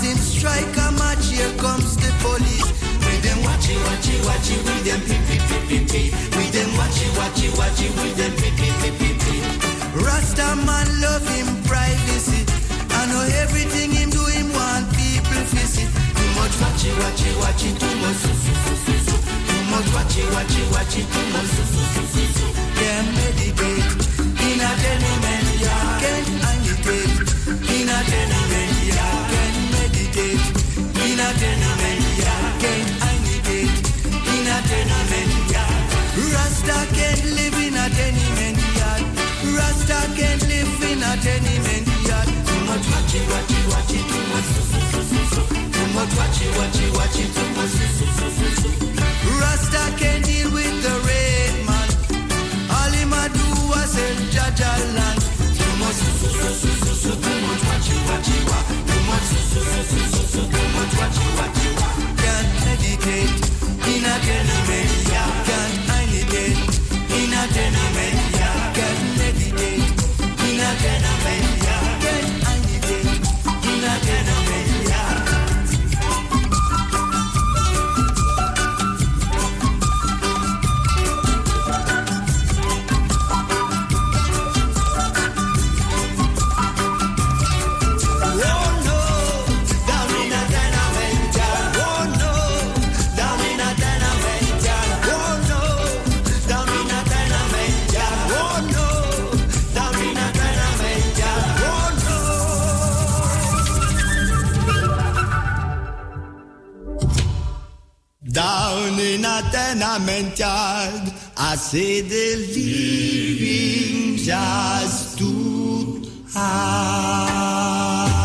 him strike a match, here comes the police. With them watchy, watchy, watchy, with them pee, pee, pee, pee, pee. With them watchy, watchy, watchy, with them pee, pee, pee, pee, pee. Rasta man love him privacy. I know everything him do, him want people to see. Too much watchy, watchy, watchy, too much su, su, su, su, su. Too much watchy, watchy, watchy, too much su, su, su, su, su. Can't meditate in a tenement, yeah. Can't meditate in a tenement, yeah. Can't meditate in a tenement, yeah. Can't meditate in a tenement, yeah. Rasta can't live in a tenement, yeah. Rasta can't live in a tenement, yeah. Too much watchy, watchy, watchy, too much su, su, su, su, su. Too much watchy, watchy, watchy, too much su, su, su, su, su. Rasta can't deal with the rain, man. All him a do was sell Jaja land. Too much su, su, su, su, su, su. Too much watchy, watchy, wa. Too much su, su, su, su, su, su. Too much watchy, watchy, wa. Can't meditate in a tenement, yeah. Can't meditate in a tenement, yeah. Can't meditate in a tenement, yeah. Can't meditate in a tenement, yeah. Down in a tenement yard, I say the living just too hard.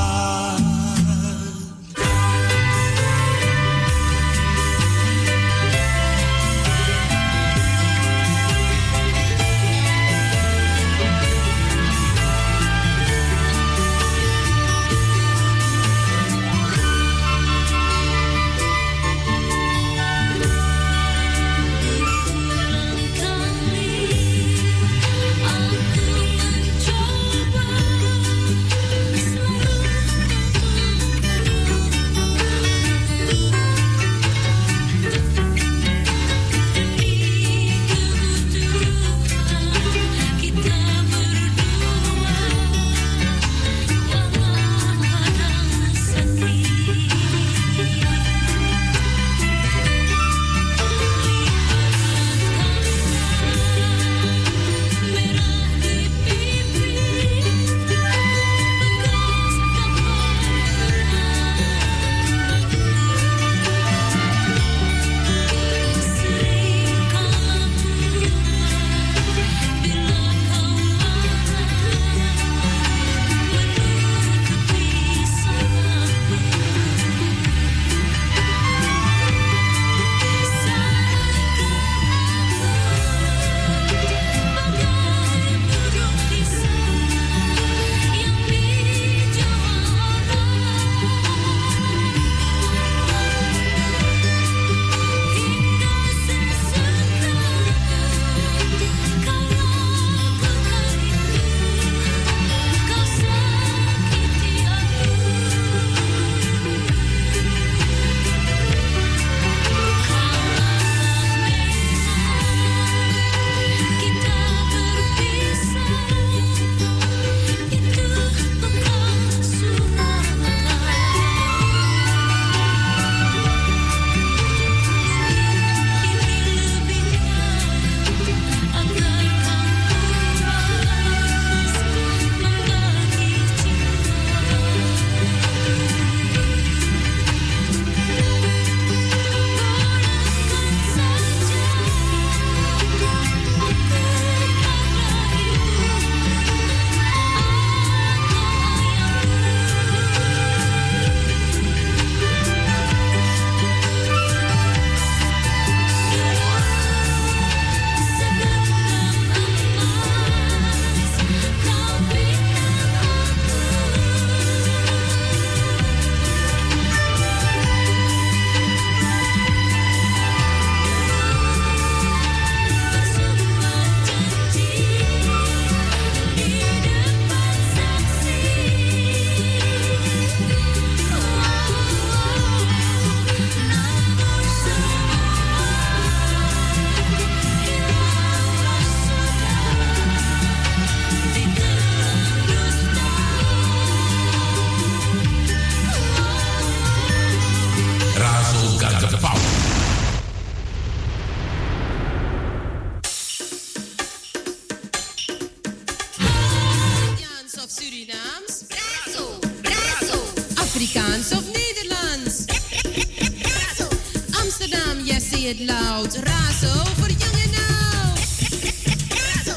of Surinaams? Brazo. Afrikaans of Nederlands? Brazo. Amsterdam, yes, say it loud. Razo voor jong en oud. Brazo.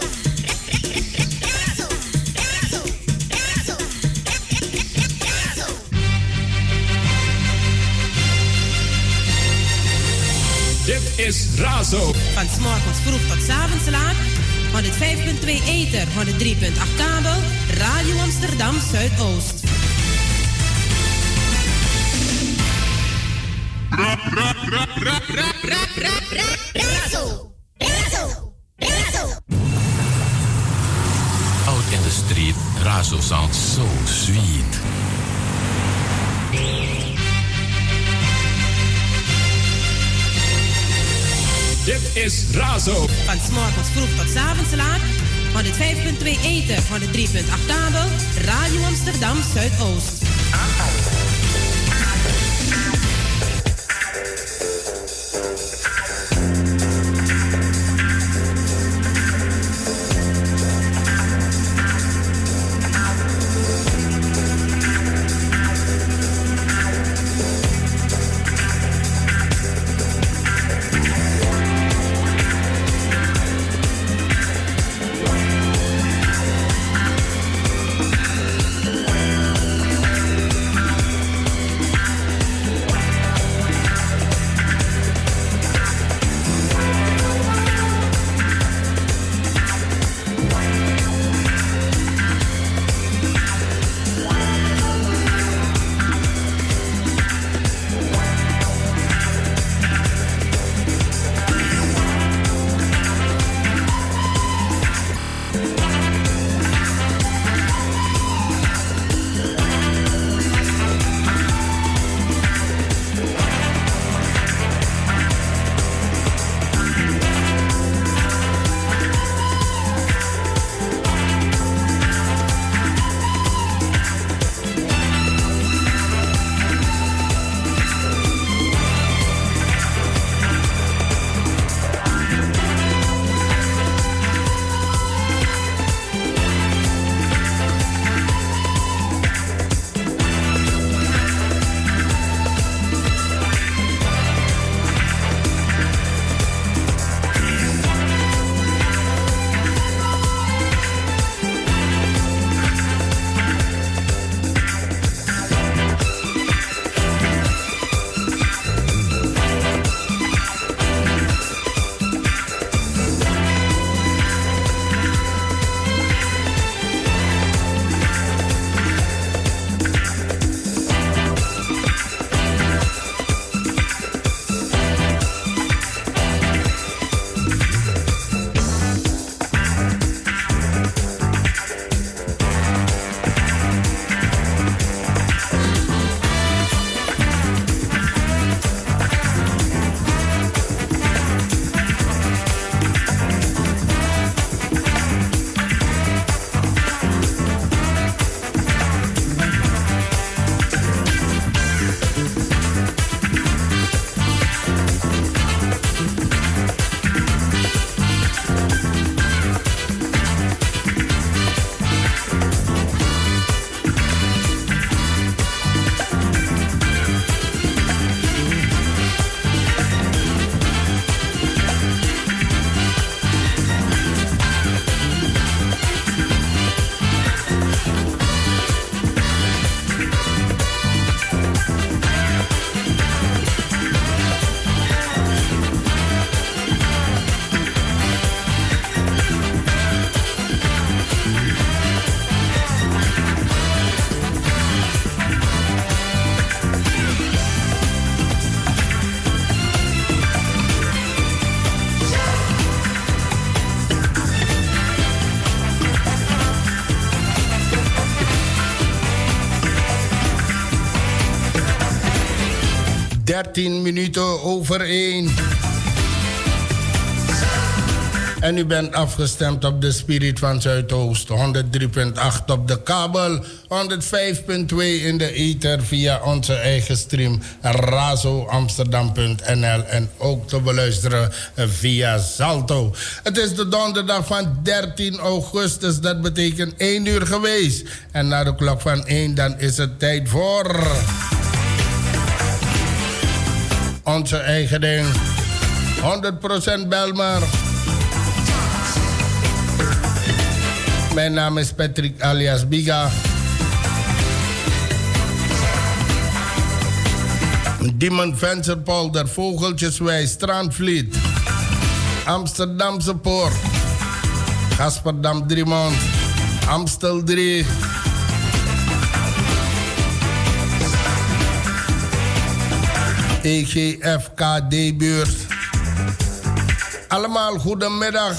Dit is Razo. Van 's morgens vroeg tot 's avonds laat. 105.2 ether, 103.8 kabel. Radio Amsterdam Zuidoost. Out in the street, Razo sounds so sweet. Dit is Razo. Van 's morgens vroeg tot 's avonds laat. 105.2 ether, 103.8 kabel. Radio Amsterdam Zuidoost. ...13 minuten over 1. En u bent afgestemd op de Spirit van Zuidoost. 103.8 op de kabel. 105.2 in de ether via onze eigen stream. razoamsterdam.nl. En ook te beluisteren via Salto. Het is de donderdag van 13 augustus. Dat betekent 1 uur geweest. En na de klok van 1 dan is het tijd voor... onze eigen ding. 100% Belmar. Mijn naam is Patrick alias Biga. Diemen Vensterpolder, Vogeltjeswijk, Strandvliet. Amsterdamse Poort. Gasperdam Driemond. Amstel 3. EGFKD-buurt. Allemaal goedemiddag.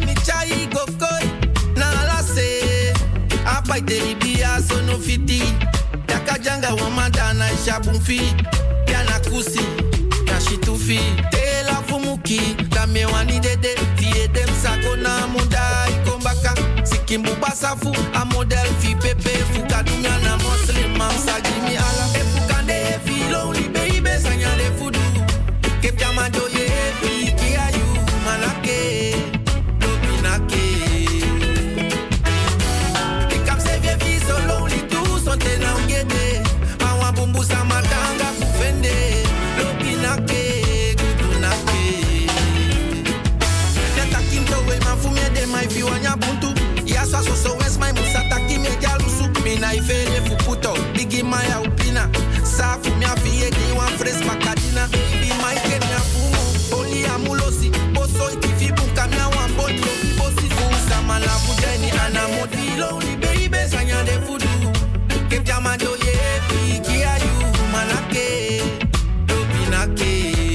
Fight the Libya, so no fiti. Takajanga wamadana shabumfi. Piana kusi, kashitufi. Tela fumuki, dame wani dede. Tie dem sakona muda ikombaka. Sikimbu basafu, a model fi pepe. Fuka dunya na muslim, mam sagimi ala. E fukande fi lonely baby, sanya de fudu. Kep jama doye fi ki ayu manake. Lopinake. Ikap se vie fi so lonely too, son te na ungede. Mawa bumbu sa matanga kufende. Lopinake, gudunake. Neta kinto we mafumye de mai fi wanya buntu. Ya so wes my musata kimi jalusu. Mina ifele fuputo, digi maya upina. Safu mi afie di wan fres makadina. Baby my kenya fumo, oli amulosi. Boso itifi bunka mi wan bodi. Bosi fusa malabu jeni anamodi. Lonely baby sanya de fudu. Kep jama doye piki ayu manake. Lopinake.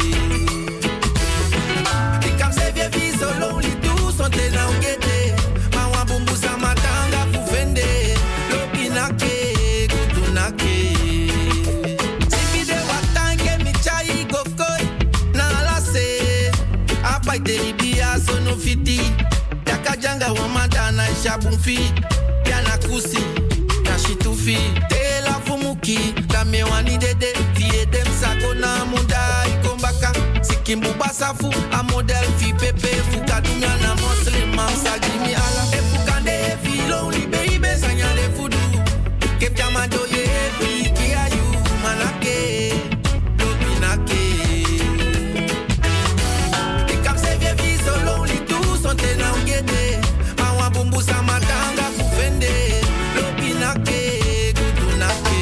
Ikam se vie vi so lonely too, son te na ungete. Mawa bumbu sa matanga fufende. Lopinake, gudunake. Sipide watange mi chai gokoi. Na la se. Apai te libia sono fiti. Takajanga wamadana shabumfi. Piana kusi, kashitufi. Tela fumuki, dame wani dede. Tie dem sakona muda ikombaka. Sikimbu basafu, a model fi pepe. Fuka dunya na muslim, mam sagimi ala. E fukande fi lonely baby, sanya de fudu. Kep jama doye fi ki ayu manake. Lopinake. Ikap se vie fi so lonely too, son te na ungede. Mawa bumbu sa matanga kufende. Lopinake, gudunake.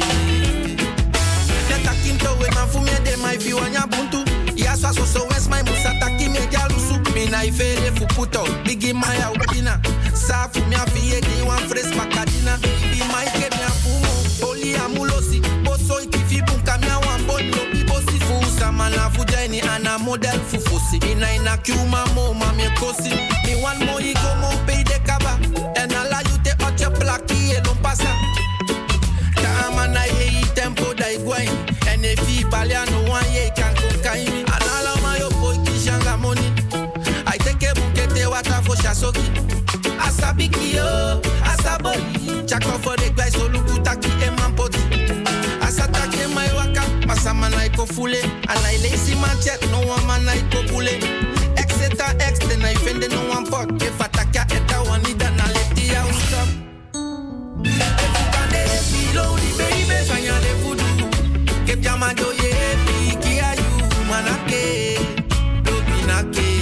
Neta kinto we mafumye de mai fi wanya buntu. Ya so wes my musata kimi jalusu. Mina ifele fuputo, digi maya upina. Safu mi afie di wan fres makadina. Baby my kenya fumo, oli amulosi. Boso itifi bunka mi wan bodi. Bosi fusa malafu jeni ana model fufusi. Ina kiuma mo mami kosi. Mi wan mo iko mo pay de kaba. En ala you te oche plaki e lon pasa. Kama na ye tempo da igwai. En e fi balia no wan ye kan kokaimi. Anala mayo boy kishanga money. I take a bukete wata fo shasoki. Asabiki yo, asaboli. Chako for the guys so lukutaki e mampoti. Asatake mai waka, masama na iko fule. Anai lazy man chat, no one man na iko bule. Exeta ex, then I fende no one pot. If ataka eta wanida na leti ya stop. Efukande fi lonely baby, sanya de fudu. Kep jama doye piki ayu manake. Lopinake.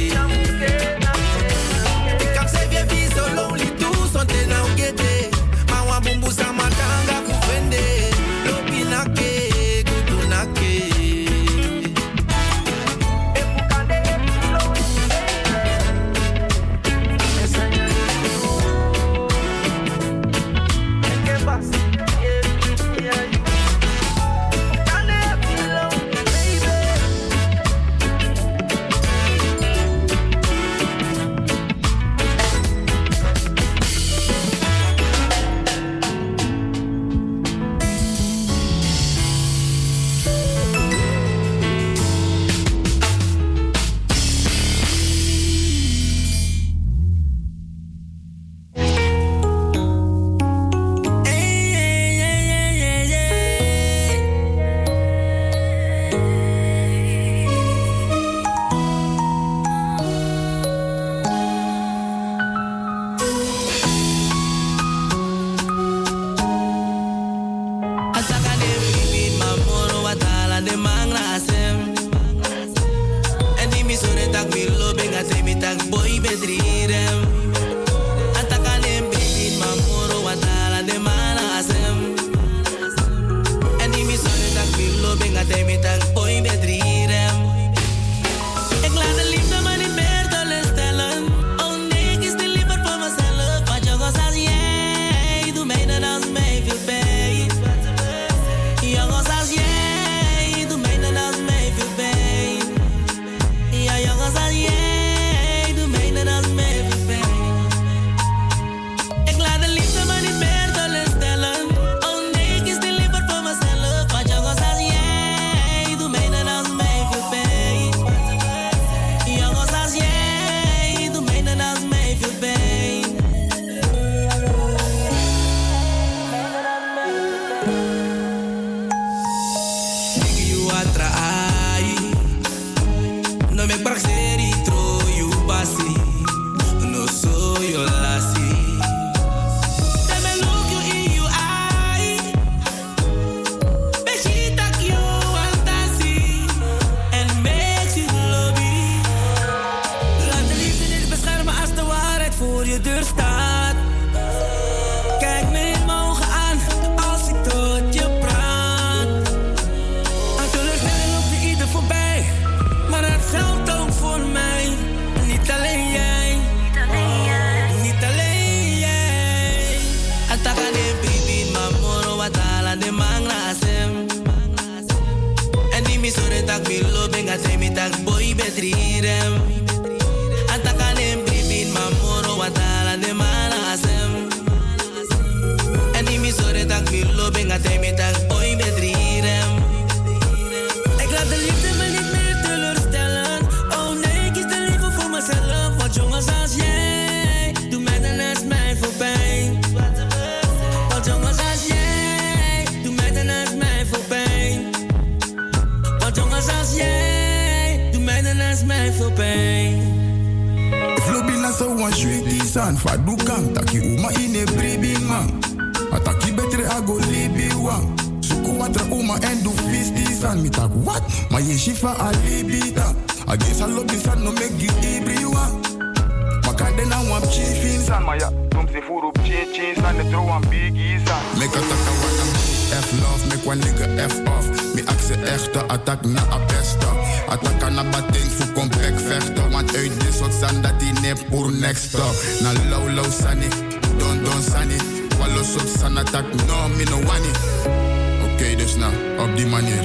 Ikap se vie vi so lonely too, son te na ungete. Mawa bumbu sa matanga kufende. Lopinake, gudunake. Efukande fi lonely baby. Sanya de fudu. Eke basi, ye piki ayu. Efukande ai. No me praxeri tro you basi. No so yo lasi. Te me look you in you eye. Bechita you fantasie. And makes you lobby. Laat de liefde niet beschermen als de waarheid voor je deur staat. Kijk me in mijn ogen aan als ik tot je praat. Aan teleurstelling loopt er ieder voorbij. Maar dat geldt ook voor mij. Niet alleen jij. Niet alleen jij. Ataka de baby, mamoro watala de mangrasem. En die misore tak bilo benga temi tak boy betrirem. Ataka de baby, mamoro watala de mangrasem. En die misore tak bilo benga temi tak boy betrirem. Ik laat de liefde me niet meer teleurstellen. Oh nee, ik kies de liefde voor mezelf. Want jongens als jij, doe mij dan naast mij voorbij. Want jongens als jij, doe mij dan naast mij voorbij. Want jongens als jij, doe mij dan naast mij voorbij. Flobina so one sweetie san fa du kan taki uma ine brebi man. Ataki betre ago libi wan. Suku watra uma en du fisti san mi tak what? Ma ye shifa alibita. Against a lobby san no make you ibri wan. Makade na wan chiefin san ma ya dum se furu chichi san de tro wan biggie san. Make a taka wana F love make one nigga F off. Mi akse echte attack na a besta. Attack na batting voor complex vechten. Want uit dit soort san dat die ne pour next up. Na low low sani, don sani. Wallo soort san attack no mi no wani. Oké, dus nou, op die manier.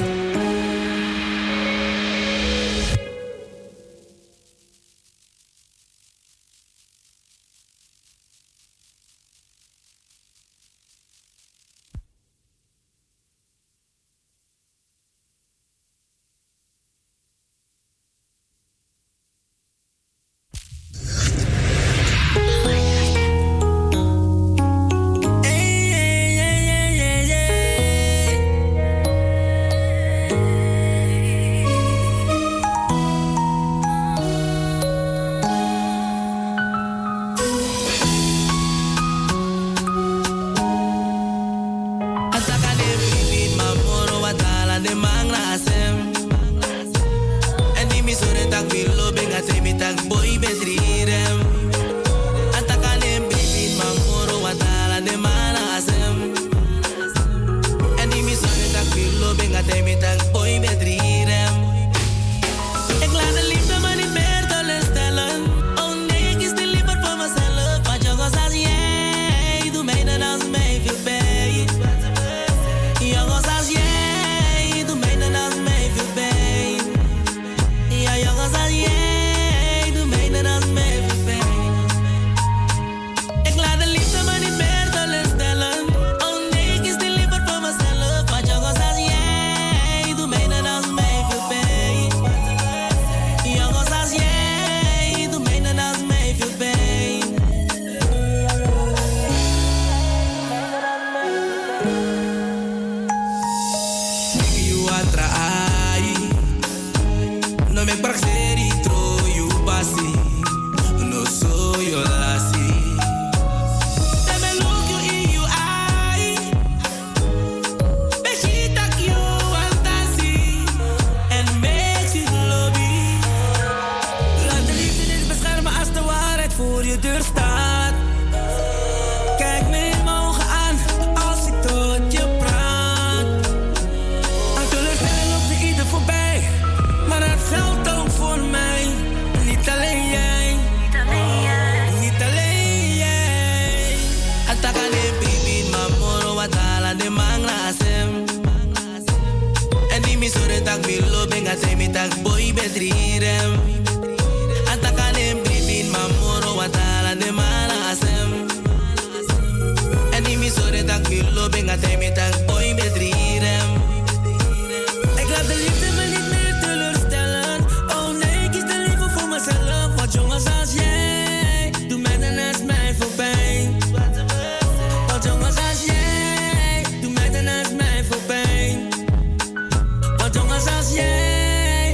Jongens als jij,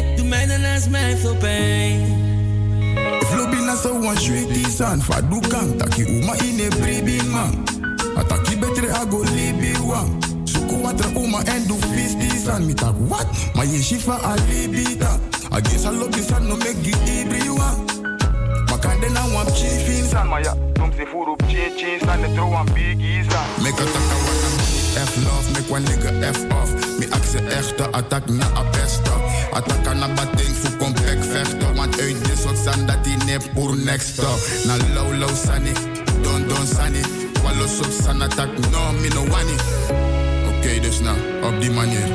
mij veel pijn. Vlobina so wan shweti san fa du kang taki uma ine bribi man. Ataki betre ago libi wang. Suku watra uma en du fisti san. Mi tak what? Ma ye shifa alibita. Agesa lobi san no make gi ibri wang. Makande na wam chifin san. Ma ya tum se furu op chin san. Ne tro wam biggie san. Make a taka wata F love. Make one nigga F off. Mi akse echte attack na a besta. Attack na batting fu complex vechten. Want uit dit soort zand dat die nep pour next stop. Na low sunny. Don sunny. Wallo soort san attack. No me no wani. Oké, dus nou, op die manier.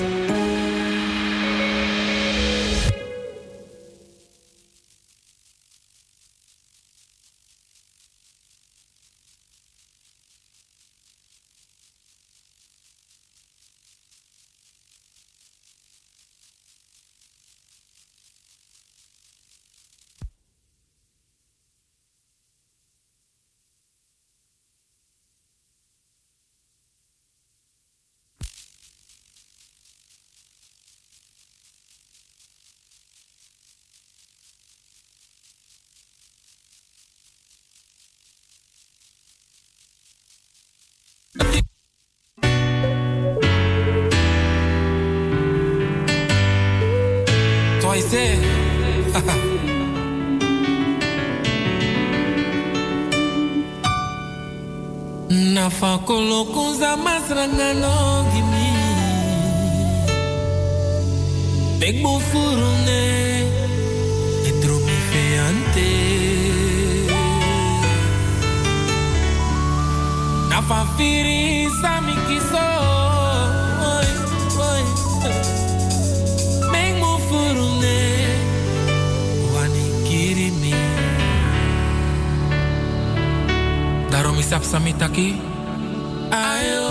Nafa kolokunza masranga no gimi. Big bo furune, edromi feante. Nafa firi sami kiso, oi. Big bo furune, wani kirimi. Daarom is sapsamitaki. Ayo,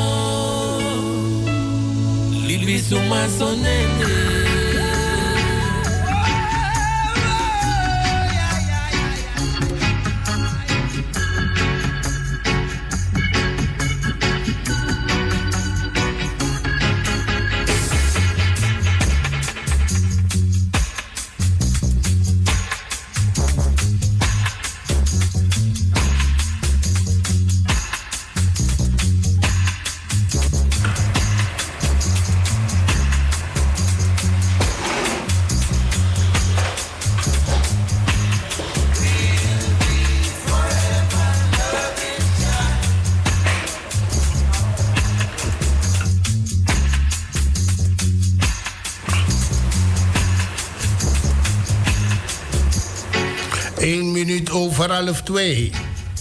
Libi suma sonene. Over 1:30.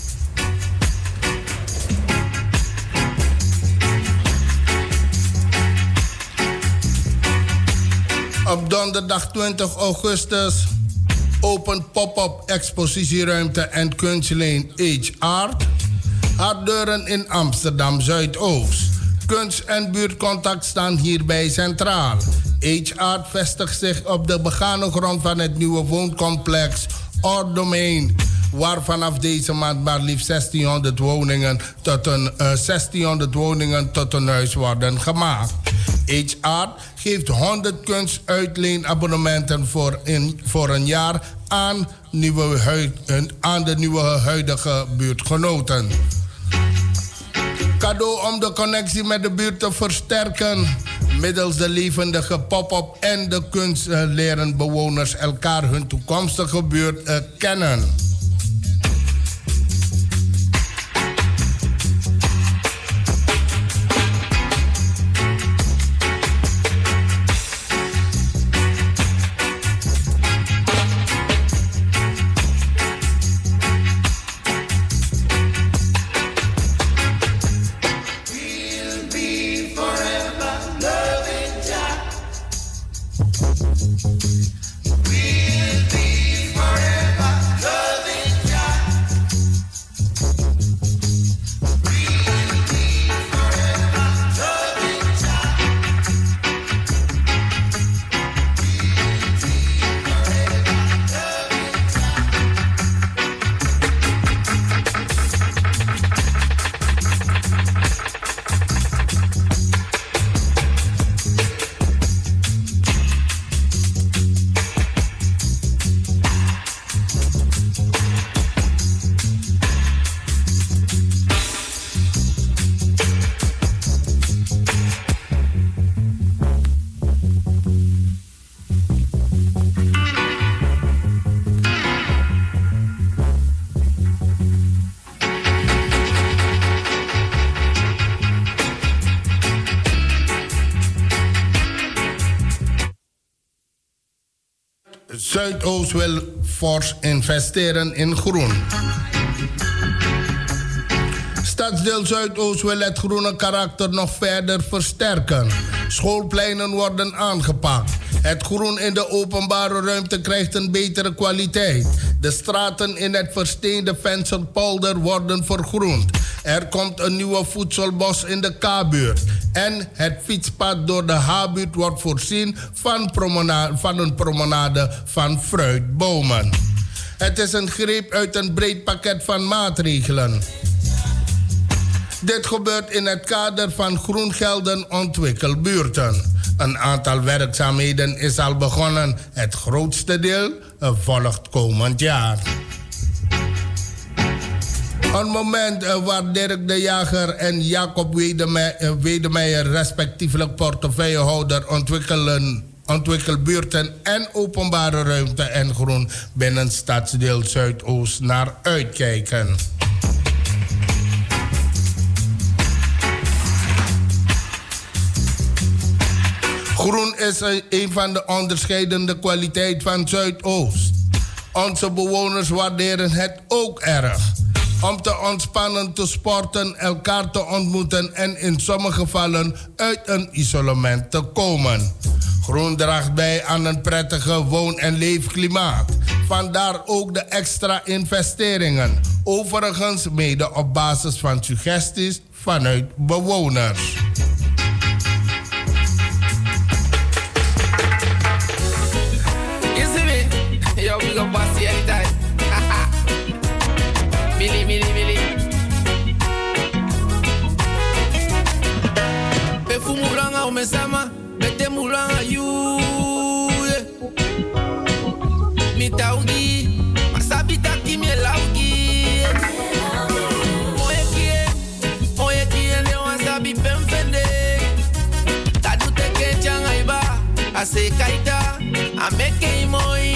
Op donderdag 20 augustus opent pop-up expositieruimte en kunstleen H-Art haar deuren in Amsterdam Zuidoost. Kunst en buurtcontact staan hierbij centraal. H-Art vestigt zich op de begane grond van het nieuwe wooncomplex Ordomein, waar vanaf deze maand maar liefst 1600 woningen tot een huis worden gemaakt. H-Art geeft 100 kunstuitleenabonnementen voor een jaar aan de nieuwe huidige buurtgenoten. Cadeau om de connectie met de buurt te versterken. Middels de levendige pop-up en de kunst leren bewoners elkaar hun toekomstige buurt kennen. Zuidoost wil fors investeren in groen. Stadsdeel Zuidoost wil het groene karakter nog verder versterken. Schoolpleinen worden aangepakt. Het groen in de openbare ruimte krijgt een betere kwaliteit. De straten in het versteende Vensterpolder worden vergroend. Er komt een nieuwe voedselbos in de K-buurt. En het fietspad door de H-buurt wordt voorzien van een promenade van fruitbomen. Het is een greep uit een breed pakket van maatregelen. Dit gebeurt in het kader van Groengelden Ontwikkelbuurten. Een aantal werkzaamheden is al begonnen. Het grootste deel volgt komend jaar. Een moment waar Dirk de Jager en Jacob Wedemeijer, respectievelijk portefeuillehouder ontwikkelbuurten en openbare ruimte en groen binnen stadsdeel Zuidoost naar uitkijken. Groen is een van de onderscheidende kwaliteiten van Zuidoost. Onze bewoners waarderen het ook erg. Om te ontspannen, te sporten, elkaar te ontmoeten en in sommige gevallen uit een isolement te komen. Groen draagt bij aan een prettige woon- en leefklimaat. Vandaar ook de extra investeringen. Overigens mede op basis van suggesties vanuit bewoners. Yo, we go bossy anytime. Millie, millie, millie. Be fu muranga o mesama, bete muranga you. Mi taugi, masabi taki mi laugi. Oye kie, ne wasabi pemfende. Tadu teke changaiba, ase kaita, ameke imoye.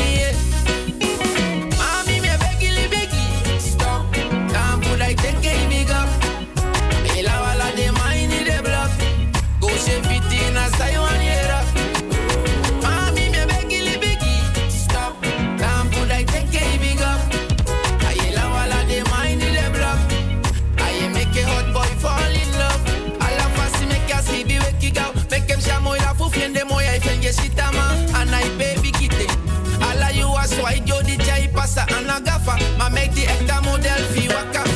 I think I big up. Ela wala de mine in the block. Go shave it in a Saiwan era. Mami me begili biggie. Stop. Damn good I think I big up. Ela wala de mine in the block. I make a hot boy fall in love. Alla fasi make a see be wake it out. Make him shamo ila fu fiende moya I fenge shitama. And I baby kite. Alla you a swipe yo di chai pasa anagafa. Ma make the ekta model fi waka.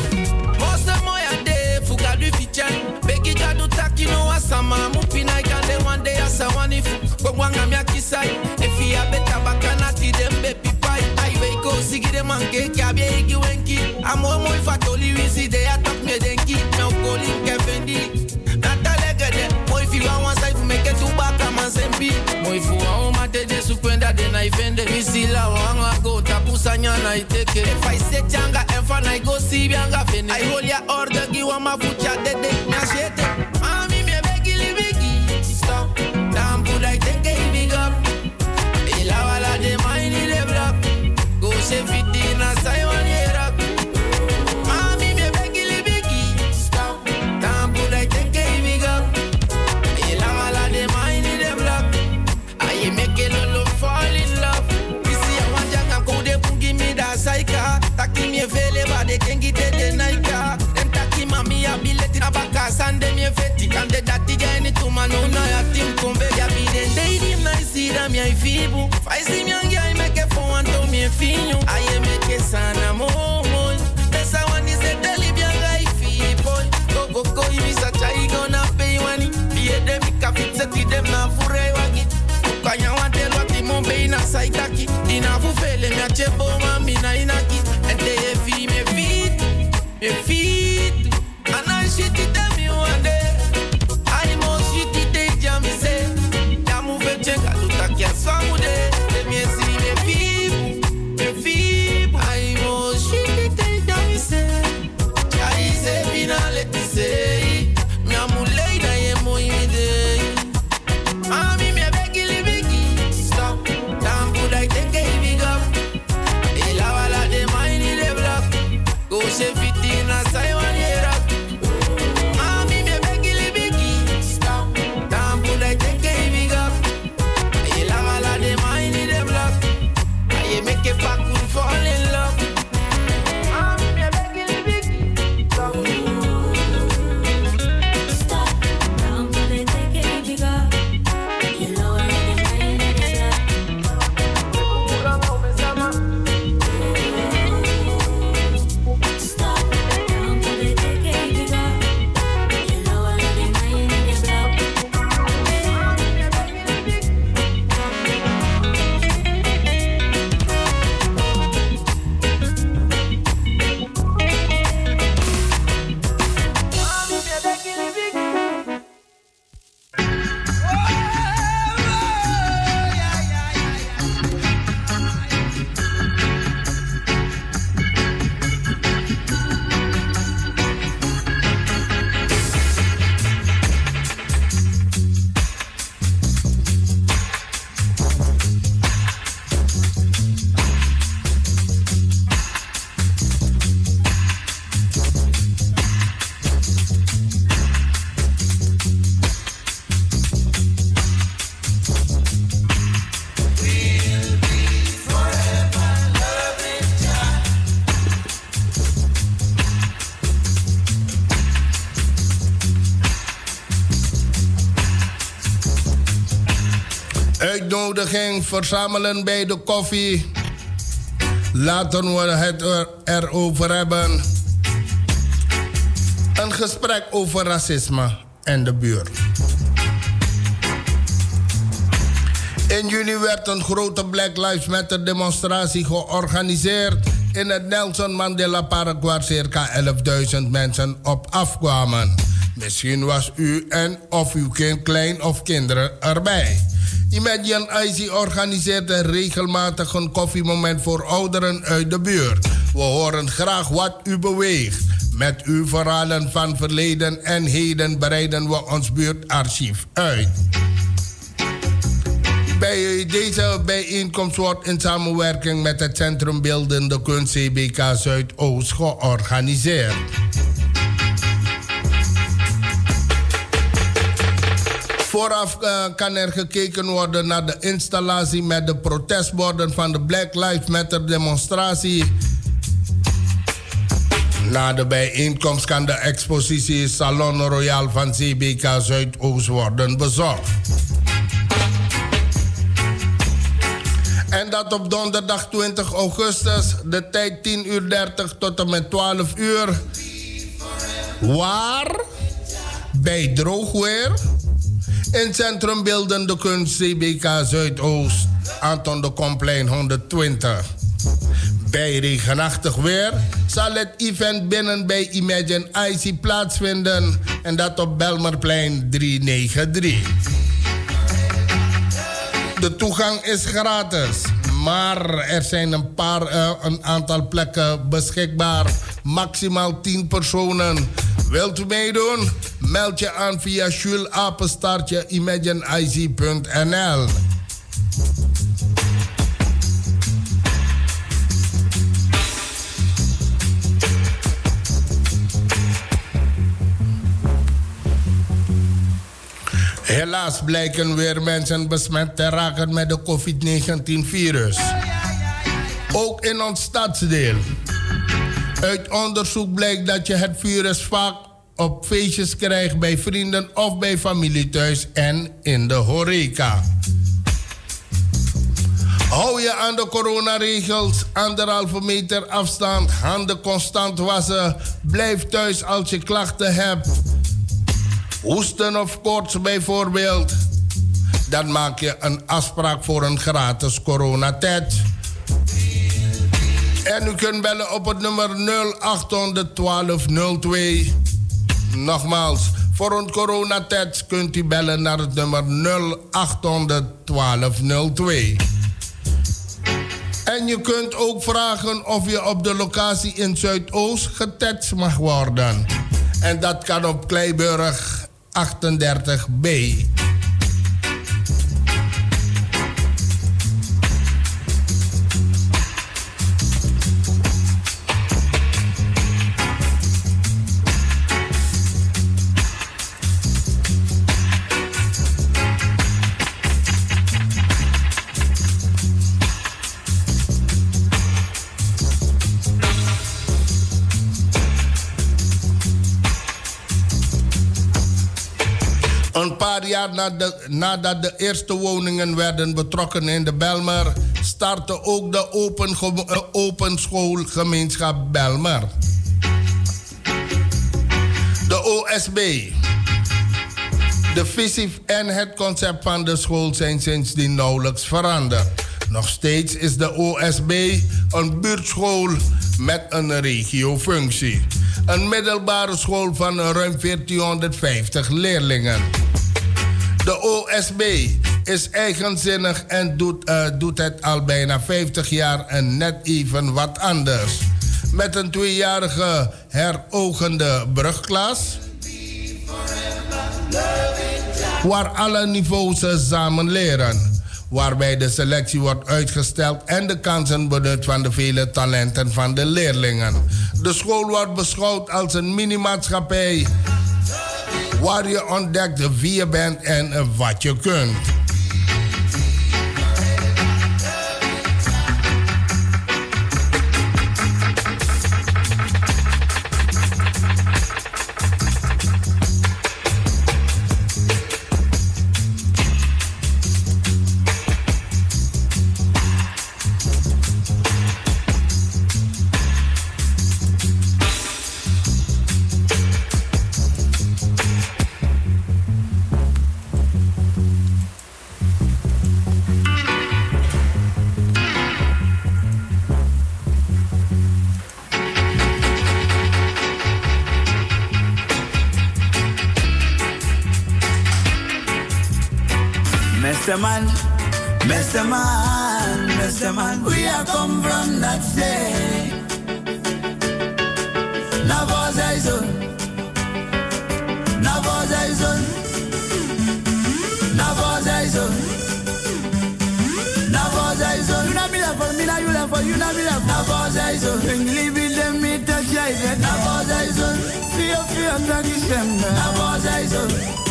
Begi gadu taki no asama mupina ikande one day asawani fu kwanga mya kisai efi ya beta bakana ti dem bepi pai ai we go sigi de manke kabye igi wenki amo mo fatoli wisi de atak me denki me koli kefendi natalegede mo ifi wa one side fu make to baka man sempi mo ifu wa o mate de sukwenda de na ifende wisi la wanga go tapusanya na iteke if I say changa enfa na go si bianga fene I hold ya order gi wa mafucha de na shete mami me begili bigi stop damn good I think I big up ela wala de mine in the block go se fit in a Saiwan era mami me begili bigi stop damn good I think I big up ela wala de mine in the block I make it all fall in love we see I want janga ko de pungi me da saika taki me vele ba de kengi de naika dem taki mami ability na baka sande me feti kande dati gani to manona ya tim kombe ya biden dey na sida mi ai fibu faz mi angia I make it for one to me finho I make it sana mo esa one is the deli bianga I fi boy go go mi sa chai gonna pay money be dem ka fit ti dem na fure wagi kanya wante loti mo be na saitaki ina fu fele mi achebo mami na inaki ente e fi me fit and I shit it me one day I must shit it jam me say ya move chenga tutakia samude let me see me fit I must shit it jam me say I say finale ti say mi amulei na ye mo ide mami me begili bigi stop damn good I think I big up Uitnodiging verzamelen bij de koffie. Laten we het erover hebben. Een gesprek over racisme en de buurt. In juni werd een grote Black Lives Matter demonstratie georganiseerd in het Nelson Mandela Park waar circa 11.000 mensen op afkwamen. Misschien was u en of uw kind, klein of kinderen erbij. Imagine IC organiseert regelmatig een koffiemoment voor ouderen uit de buurt. We horen graag wat u beweegt. Met uw verhalen van verleden en heden breiden we ons buurtarchief uit. Bij deze bijeenkomst wordt in samenwerking met het Centrum Beeldende Kunst CBK Zuidoost georganiseerd. Vooraf kan er gekeken worden naar de installatie met de protestborden van de Black Lives Matter demonstratie. Na de bijeenkomst kan de expositie Salon Royal van CBK Zuidoost worden bezocht. En dat op donderdag 20 augustus, de tijd 10:30 tot en met 12 uur. Waar? Bij Droogweer. In Centrum Beeldende Kunst CBK Zuidoost, Anton de Komplein 120. Bij regenachtig weer zal het event binnen bij Imagine IC plaatsvinden. En dat op Belmerplein 393. De toegang is gratis, maar er zijn een aantal plekken beschikbaar. Maximaal 10 personen. Wilt u meedoen? Meld je aan via schulapenstaartje-imagineic.nl. Helaas blijken weer mensen besmet te raken met de COVID-19-virus. Ook in ons stadsdeel. Uit onderzoek blijkt dat je het virus vaak op feestjes krijgt bij vrienden of bij familie thuis en in de horeca. Hou je aan de coronaregels, 1,5 meter afstand, handen constant wassen, blijf thuis als je klachten hebt. Hoesten of koorts bijvoorbeeld. Dan maak je een afspraak voor een gratis coronatest. En u kunt bellen op het nummer 0800 1202. Nogmaals, voor een coronatest kunt u bellen naar het nummer 0800 1202. En je kunt ook vragen of je op de locatie in Zuidoost getest mag worden. En dat kan op Kleiburg 38B. Een paar jaar nadat de eerste woningen werden betrokken in de Belmer, startte ook de open schoolgemeenschap Belmer. De OSB. De visie en het concept van de school zijn sindsdien nauwelijks veranderd. Nog steeds is de OSB een buurtschool met een regiofunctie. Een middelbare school van ruim 1450 leerlingen. De OSB is eigenzinnig en doet het al bijna 50 jaar en net even wat anders. Met een 2-jarige herogende brugklas, waar alle niveaus samen leren. Waarbij de selectie wordt uitgesteld en de kansen benut van de vele talenten van de leerlingen. De school wordt beschouwd als een minimaatschappij waar je ontdekt wie je bent en wat je kunt. Mr. Man, Mr. Man, Mr. Man, we are come from that state. Na voz é isso, na voz é isso, na voz é isso, na voz é isso. You know me love for me, now you love for you, know me love. Na voz é isso, live with them, me touch it. Na voz é isso, feel, drag it, na voz é isso,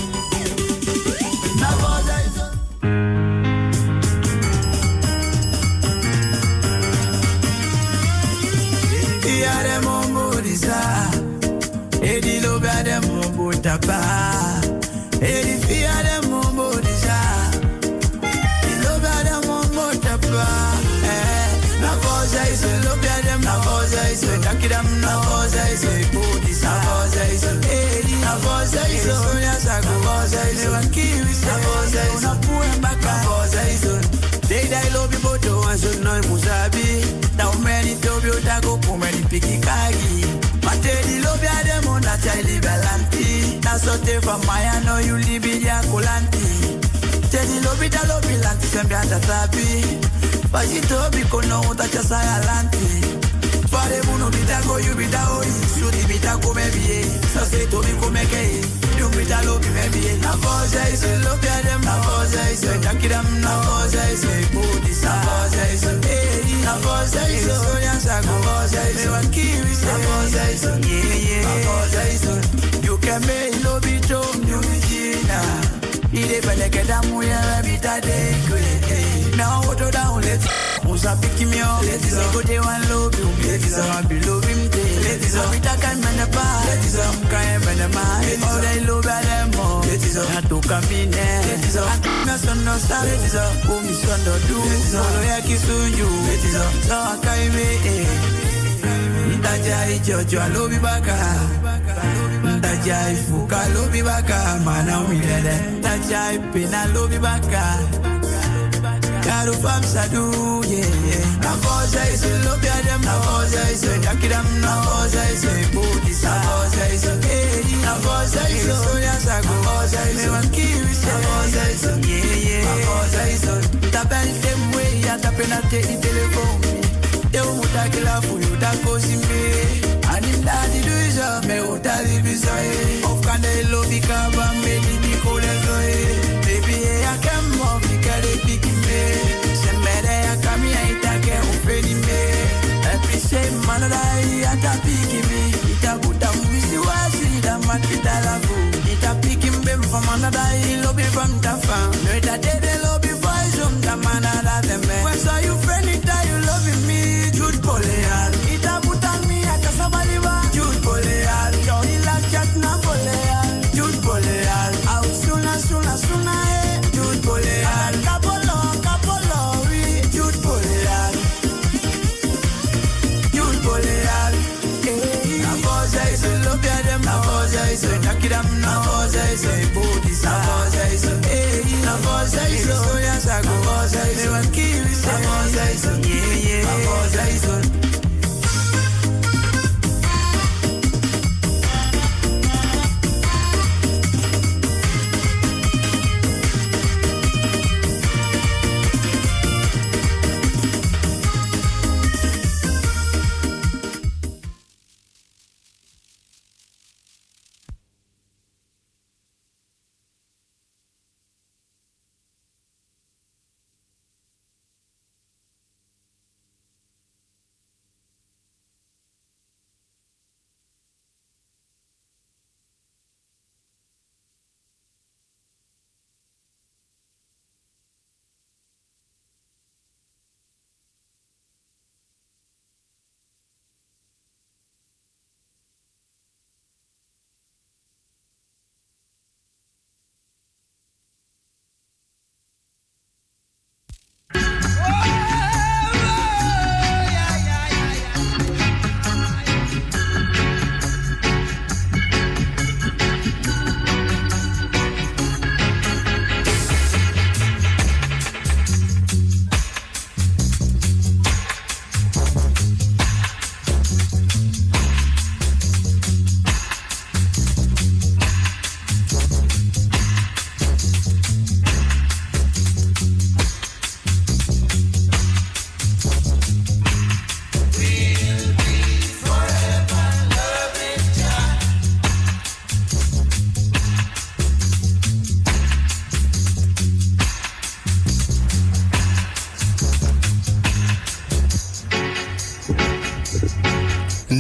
na voz é isso. Yare mombo disa, edi lo bade mombo tapa, edi fiare mombo disa, edi lo bade mombo tapa. Na voz é isso, lo bade na voz é isso, takidam na voz é isso, bodisa na voz é isso, edi na voz é isso, sonia sago na voz é isso, wakiwi na voz é isso, na puemba na voz é isso. Dei lobi boto anso noi musabi. Da umeni tobi otago kumeni piki kagi. Matedi lobi ademo na chai belanti. Na sote fa maya no you libi ya kulanti. Tedi lobi da lobi lanti sembia tatabi. Faji tobi kono utacha saya lanti. Fare buno bitago you bitaoi. Sudi bitago mebie. Sase tobi kumeke. Dum bitalo mebie. Na voz é isso, lobi adem na voz é isso. Takidam na voz é isso. Budi na voz é isso. Na voz é isso. Sonia sago na voz é isso. Wakiwi na voz é isso. Na voz é isso. You can make lobi to you begina. Ide pele que da mulher bita de kwe. Now auto down let Musa pick me up. Let is go de one love you. Let is on below him. Let is on bita kan manapa. Let is on kan manama. All day love them more. Let is on to come in. Let is on na son no star. Let is on who mi son do do. Solo ya kisunju. Let is on so akai me. Ndajai jojo alobi baka. Ndajai fuka alobi baka. Mana umilele. Ndajai pena alobi baka. Caro fam sadu, yeah. Na voz é isso, lobe adem. Na voz é isso, takidam. Na voz é isso, bodis. Na voz é isso, na voz é isso, sonia sago. Na voz é isso, wakiwi. Na voz é isso, yeah. Na voz é isso, tapen temwe ya tapena te i telefone. Eu muta que lá fui o da cosime. Animdade do já me o da libisai. Of kande lobi kaba me di kole zoe. Baby I come off the kade piki me. Se mere ya kami ya itake ufeni me. Appreciate manadai ata piki me. Ita buta mwisi wasi da matita lafu. Ita piki mbem from manadai lobi from tafa. No ita dede lobi voice da manada teme. When saw you friend ita you loving me. Jude Poleal. Ita buta mi ata sabaliba. Jude Poleal. Yo ila chat na Poleal. Jude Poleal. Out suna eh. Jude Poleal. Capolo, oui. Jude Poleal. Jude Poleal. Na voz é isso, lobe adem. Na voz é isso, takidam. Na voz é isso, bodis. Na voz é isso, na voz é isso, sonia sago. Na voz é isso, wakiwi. Na voz é isso, yeah. Na voz é isso.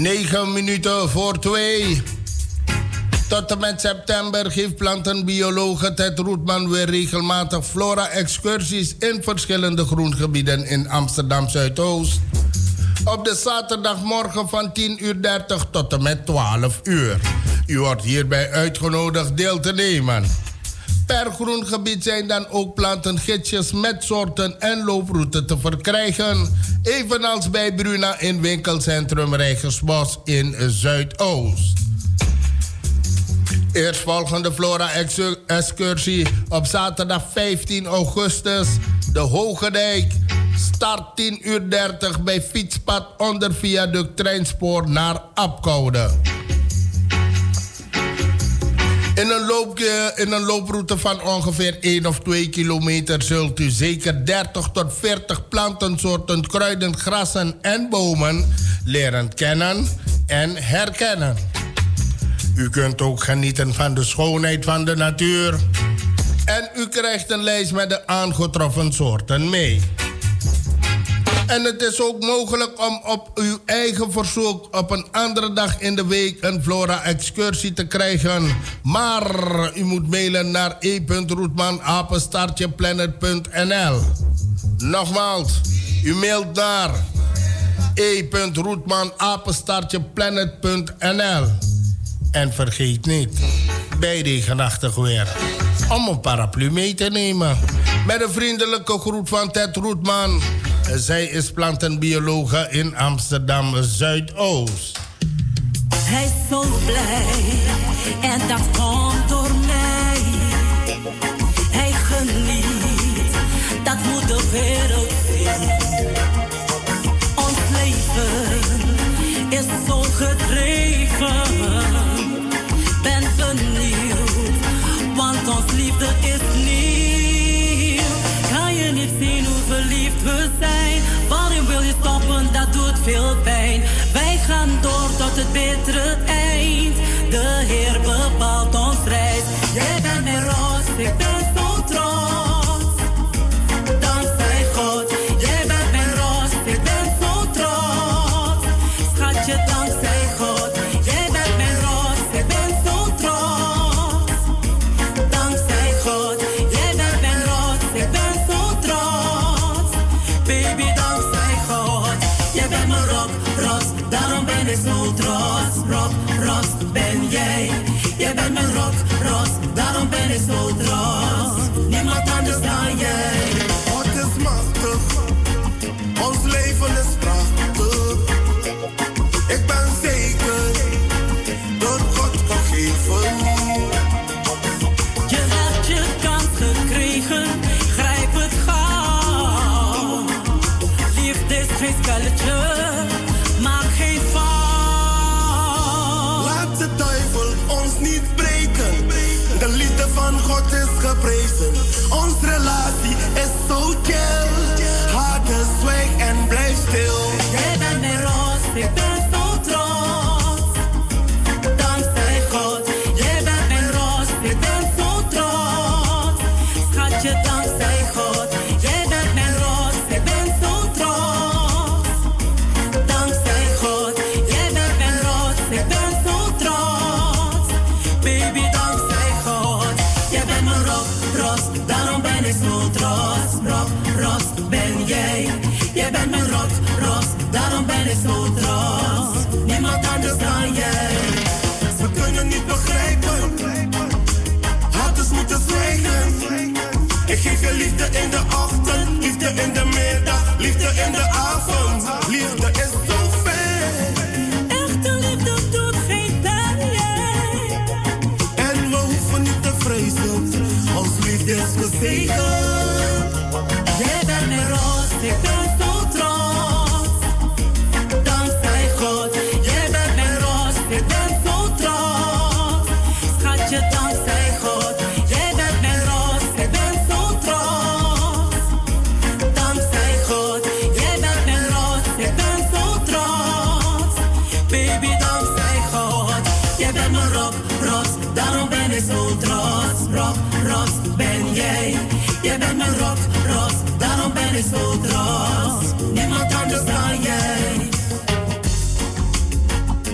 9 minuten voor 2. Tot en met september geeft plantenbiologe Ted Roetman weer regelmatig flora-excursies in verschillende groengebieden in Amsterdam Zuidoost. Op de zaterdagmorgen van 10:30 tot en met 12 uur. U wordt hierbij uitgenodigd deel te nemen. Per groengebied zijn dan ook plantengidsjes met soorten en looproute te verkrijgen. Evenals bij Bruna in winkelcentrum Rijgersbos in Zuidoost. Eerstvolgende flora-excursie op zaterdag 15 augustus. De Hogedijk. Start 10:30 bij fietspad onder viaduct treinspoor naar Apkoude. In een looproute van ongeveer 1 of 2 kilometer zult u zeker 30 tot 40 plantensoorten, kruiden, grassen en bomen leren kennen en herkennen. U kunt ook genieten van de schoonheid van de natuur. En u krijgt een lijst met de aangetroffen soorten mee. En het is ook mogelijk om op uw eigen verzoek op een andere dag in de week een flora-excursie te krijgen. Maar u moet mailen naar e.roetman@planet.nl. Nogmaals, u mailt naar e.roetman@planet.nl. En vergeet niet, bij regenachtig weer, om een paraplu mee te nemen. Met een vriendelijke groet van Ted Roetman. Zij is plantenbiologe in Amsterdam Zuidoost. Hij is zo blij en dat komt door mij. Hij geniet, dat moet de wereld zien. Ons leven is zo gedreven. Ben benieuwd, want ons liefde is nieuw. Kan je niet zien hoe verliefd we zijn? Waarom wil je stoppen? Dat doet veel pijn. Wij gaan door tot het betere eind. De Heer bepaalt ons reis. Jij bent mijn roos, ik ben zo trots. Dankzij God. Jij bent mijn roos, ik ben zo trots. Schatje, dankzij God. Jij bent mijn roos, ik ben zo trots. Dankzij God. Jij bent mijn roos, ik ben zo trots. Baby, dankzij God. Jij bent mijn rock, ros, daarom ben ik zo trots. Rock, ros, ben jij. Jij bent mijn rock, ros, daarom ben ik zo trots. Niemand anders dan jij. God is machtig, ons leven is prachtig. Ik ben zeker, door God gegeven. Je hebt je kans gekregen, grijp het gauw. Liefde is geen spelletje, maak geen fout. Laat de duivel ons niet breken. De liefde van God is geprezen. Onze relatie is zo chill. Harde zwijg en blijf stil. Jij bent mijn roos, ik ben zo trots. Dankzij God. Jij bent mijn roos, ik ben zo trots. Schatje, dankzij God. Jij bent mijn roos, ik ben zo trots. Dankzij God. Jij bent mijn roos, ik ben zo trots. Baby, dankzij God. Jij bent mijn rock, ros, daarom ben ik zo trots. Rock, ros, ben jij. Jij bent mijn rock, ros, daarom ben ik zo trots. Niemand anders dan jij. Ze kunnen niet begrijpen. Haters moeten zwijgen. Ik geef je liefde in de ochtend, liefde in de middag, liefde in de avond. Liefde is zo fijn. Echte liefde doet geen pijn. En we hoeven niet te vrezen, ons liefde is gezegend. Jij bent mijn roos, ik ben zo trots. Dankzij God. Jij bent mijn roos, ik ben zo trots. Schatje, dankzij God. Jij bent mijn roos, ik ben zo trots. Dankzij God. Jij bent mijn roos, ik ben zo trots. Baby, dankzij God. Jij bent mijn rock, ros, daarom ben ik zo trots. Rock, ros, ben jij. Jij bent mijn rock, ros, daarom ben ik zo trots. Niemand anders dan jij.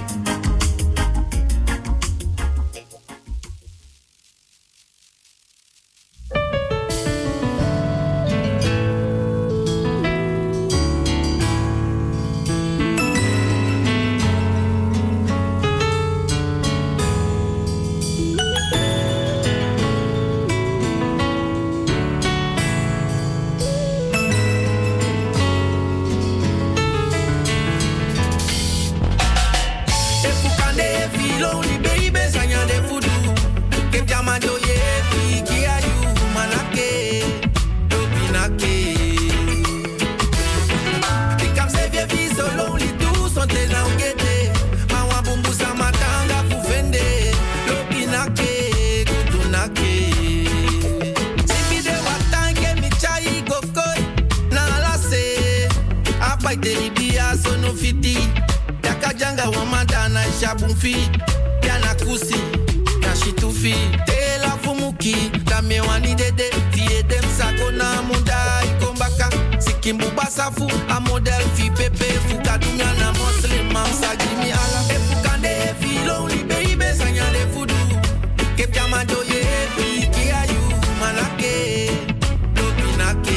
fiti. Yaka janga wamadana shabunfi. Yana kusi, na shitufi. Te la fumuki, dame wani dede. Tie dem sakona munda ikombaka. Sikimbu basafu, a model fi pepe. Fukadunya na muslim, mamsa gimi ala. E fukande e fi lonely baby, sanya de fudu. Kep jamado ye fi, kia you manake. Lopinake.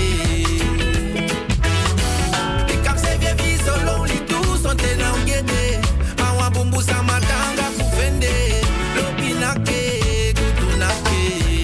The cap save your vie so lonely too, son te na ungete. Awa bumbu sa matanga kufende. Lopinake, gutunake.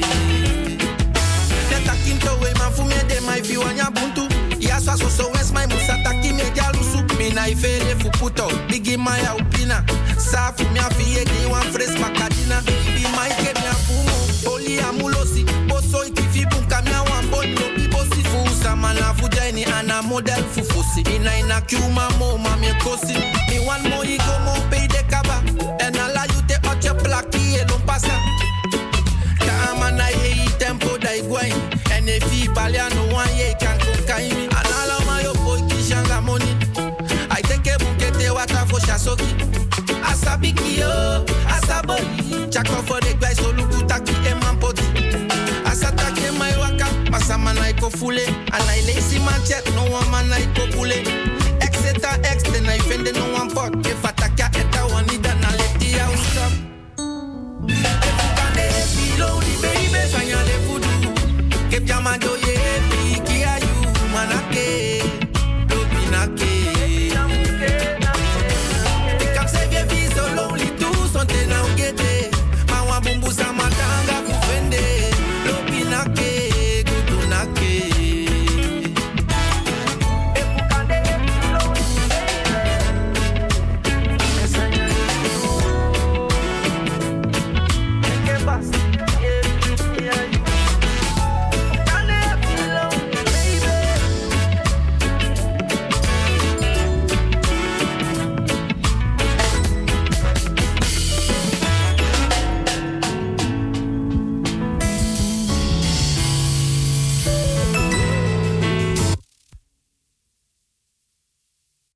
Neta kinto we mafumye de my fi wanya buntu. Yaswa so west my musata ki me jalusu. Mina ifele fu puto, bigi maya upina. Safu mi afiye di wan fres makadina. Bi my ke mi afumo, oli amulosi. Boso ikifi bunka mi awan bon lobi bosi. Fusa mana fujaini ana model fufusi. Ina kiuma mo mami kosi. Mi wan mo ego mo pay de kaba. En ala you te oche plaki e don pasa. Kama na ye tempo da igwai. En e fi balia no wan ye kan kokaimi. Anala ma yo boy kishanga money. I take a bukete wata for shasoki. Asabiki yo, asaboli. Chako for the guys so lukutaki e mampoti. Asatake my waka, masama na iko fule. And I lazy man chat, no one man na iko pule. Exeta X, then I fende no